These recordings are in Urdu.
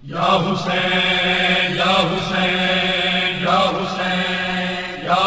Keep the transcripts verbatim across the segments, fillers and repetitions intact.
یا حسین یا حسین یا حسین یا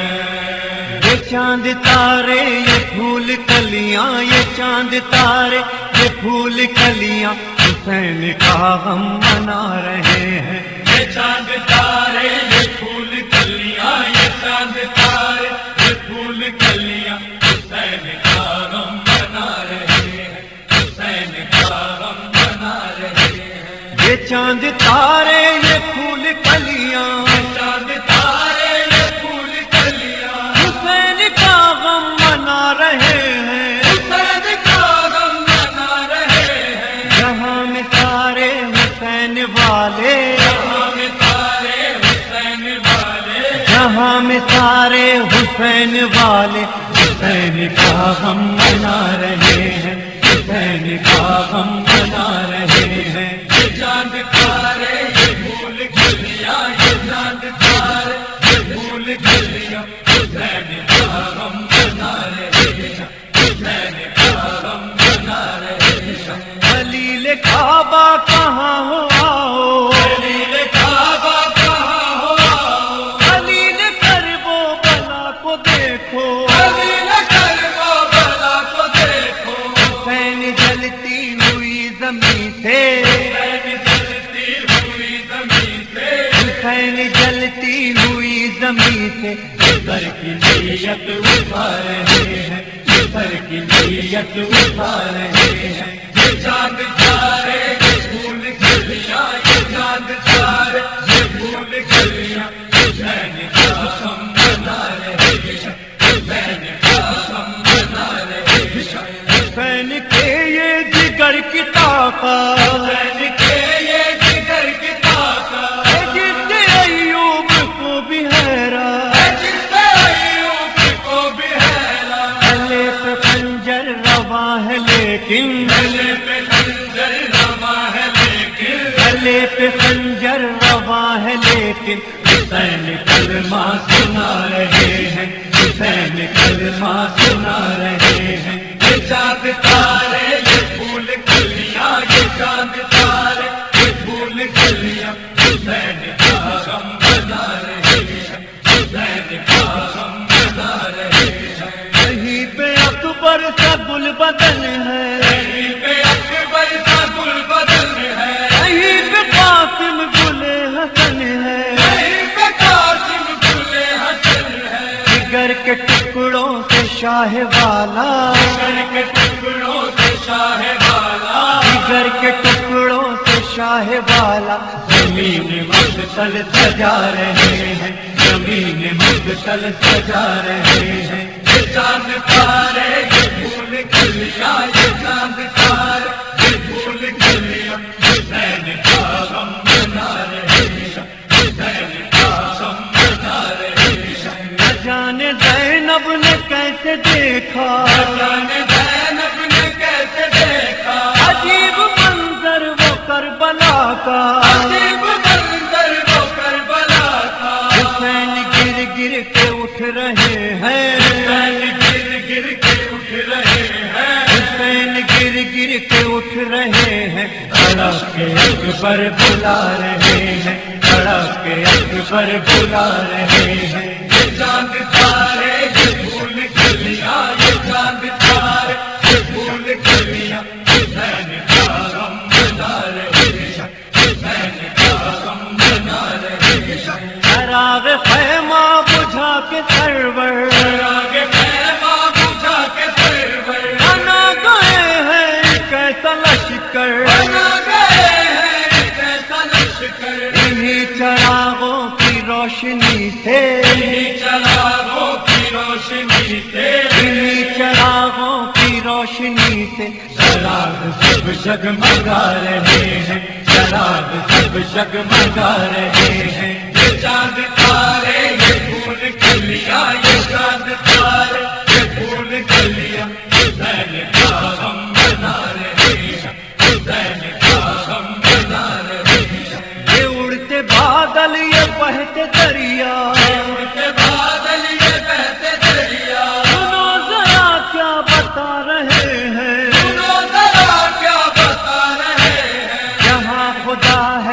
حسین، یہ چاند تارے یہ پھول کلیاں، یہ چاند تارے یہ پھول کلیاں حسین کا غم منا رہے ہیں۔ یہ چاند تارے یہ پھول کلیاں، یہ چاند تارے یہ پھول کلیاں حسین کا غم منا رہے ہیں، حسین کا غم منا رہے ہیں۔ یہ چاند تارے یہ پھول کلیاں چاند تارے یہ پھول کلیاں حسین کا غم منا رہے ہیں۔ حسین کا غم منا رہے ہیں، جہاں میں سارے حسین والے، ہم سارے حسین والے، جہاں میں سارے حسین والے حسین کا غم منا رہے ہیں، حسین کا غم منا رہے ہیں۔ یہ چاند تارے یہ پھول کلیاں، یہ چاند تارے یہ پھول کلیاں حسین کا غم منا رہے ہیں، حسین کا غم منا رہے ہیں۔ خلیل کعبہ کہاں ہو آؤ، دلیل کعبہ کہاں ہو آؤ، خلیل کرب و بلا کو دیکھو، دلیل کربلا بلا کو دیکھو، حسین جلتی ہوئی زمین سے، حسین جلتی ہوئی زمین سے، حسین جلتی ہوئی زمین سے سر کی نیت اٹھا رہے ہیں، سر کی نیت اٹھا رہے ہیں۔ یہ چاند تارے یہ پھول کلیاں، یہ چاند تارے یہ پھول کلیاں حسین کا غم منا رہے ہیں، حسین کا غم منا رہے ہیں۔ حسین کے یہ جگر کی طاقت حسین کے یہ جگر کی طاقت ہے جس سے ایوب کو بھی حیران، جس سے ایوب کو بھی حیران، گلے پہ خنجر رواں ہے لیکن، گلے پہ خنجر رواں ہے لیکن، گلے پہ خنجر رواں ہے لیکن حسین کلمہ سنا رہے ہیں، حسین کلمہ سنا رہے ہیں۔ یہ چاند تارے یہ پھول کلیاں، یہ چاند تارے یہ پھول کلیاں حسین کا غم منا رہے ہیں، حسین کا غم منا رہے ہیں۔ کہیں پہ اکبر کا گل بدن ہے، کہیں پہ اکبر کا گل بدن ہے، کہیں پہ قاسم گل حسن ہے، کہیں پہ قاسم گل حسن ہے، جگر کے ٹکڑوں سے شاہ والا، جگر کے ٹکڑوں سے شاہ والا، جگر کے ٹکڑوں سے شاہ والا زمین مقتل سجا رہے ہیں، زمین مقتل سجا رہے ہیں۔ یہ چاند تارے یہ پھول کلیاں، یہ چاند تارے یہ پھول کلیاں حسین کا غم منا رہے ہیں، حسین کا غم منا رہے ہیں۔ نہ جانے زینب نے کیسے دیکھا، جانے زینب نے کیسے دیکھا، عجیب منظر وہ کربلا کا، عجیب منظر وہ کربلا کا، حسین گر گر کے اٹھ رہے ہیں، حسین گر گر کے اٹھ رہے ہیں، حسین گر گر کے اٹھ رہے ہیں، تڑپ کے اکبر بلا رہے ہیں، تڑپ کے اکبر بلا رہے ہیں۔ یہ چاند تارے یہ پھول کلیاں، یہ چاند تارے یہ پھول کلیاں حسین کا غم منا رہے ہیں، حسین کا غم منا رہے ہیں۔ چراغ خیمہ بجھا کے سرور چراغ خیمہ بجھا کے سرور بنا گئے ہیں کیسا لشکر، بنا گئے ہیں کیسا لشکر، انہی چراغوں کی روشنی سے، انہی چراغوں کی روشنی سے، انہی چراغوں کی روشنی سے چراغ سب جگمگا رہے ہیں، چراغ سب جگمگا رہے ہیں۔ یہ چاند تارے یہ پھول کلیاں، یہ چاند تارے یہ پھول کلیاں حسین کا غم منا رہے ہیں، حسین کا غم منا رہے ہیں۔ یہ اڑتے بادل یہ بہتے دریا، اڑتے بادل یہ بہتے دریا، سنو ذرا کیا بتا رہے ہیں، سنو ذرا کیا بتا رہے ہیں۔ جہاں خدا ہے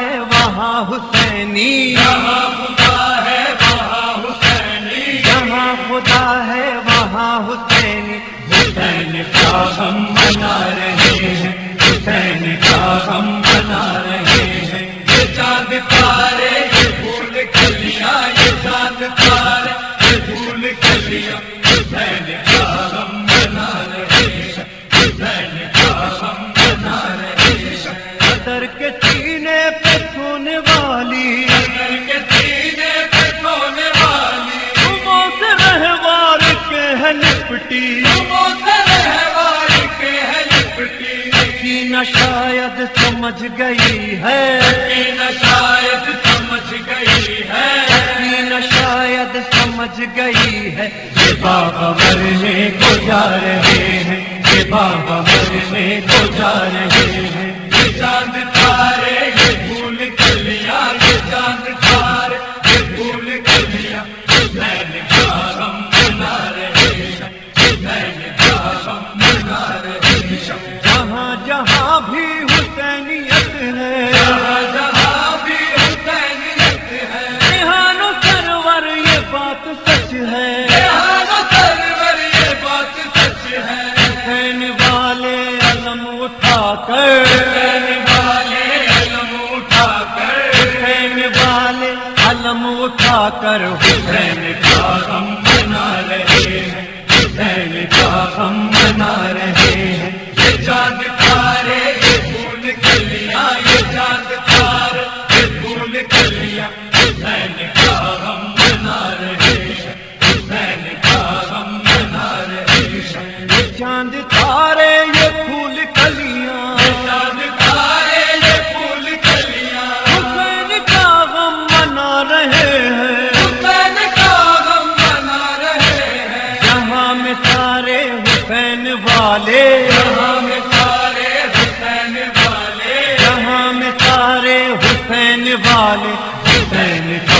غم منا رہے ہیں، یہ چاند تارے یہ پھول کلیاں، یہ چاند تارے یہ پھول کلیاں حسین کا غم منا رہے ہیں، حسین کا غم منا رہے ہیں۔ قدر کے سینے پہ سونے والی، قدر کے سینے پہ سونے والی، غموں سے رہوار کے ہے لپٹی، غموں سے رہوار کے ہے لپٹی، سکینہ شاید سمجھ گئی ہے، سکینہ شاید سمجھ گئی ہے، سکینہ شاید سمجھ گئی ہے، یہ بابا مرنے کو جا رہے ہیں، یہ بابا مرنے کو جا رہے ہیں۔ یہ چاند تارے یہ پھول کلیاں، یہ چاند تارے یہ پھول کلیاں حسین کا غم منا رہے ہیں، حسین کا غم منا رہے ہیں۔ جہاں جہاں بھی حسینیت ہے، جہاں جہاں بھی حسینیت ہے، ریحان و سرور یہ بات سچ ہے، جہاں سرور یہ بات سچ ہے، حسین والے علم اٹھا کر، حسین والے علم اٹھا کر، حسین والے علم اٹھا کر حسین کا غم منا رہے ہیں، حسین کا غم منا رہے ہیں۔ یہ چاند تارے یہ پھول کلیاں، یہ چاند تارے یہ پھول کلیاں حسین کا غم منا رہے ہیں، حسین کا غم منا رہے ہیں۔ یہ چاند تارے یہ پھول کلیاں، چاند تارے یہ پھول کلیاں حسین کا غم منا رہے ہیں، حسین کا غم منا رہے ہیں۔ جہاں میں سارے حسین والے، جہاں میں سارے حسین والے، جہاں میں سارے حسین والے، حسین